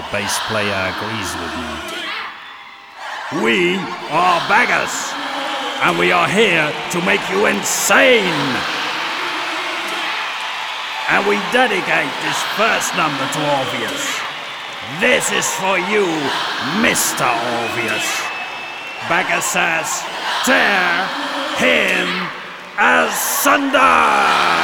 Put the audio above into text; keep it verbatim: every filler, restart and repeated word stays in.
bass player agrees with me. We are Baggers, and we are here to make you insane. And we dedicate this first number to Orpheus. This is for you, Mister Orpheus. Bagger says, tear him asunder!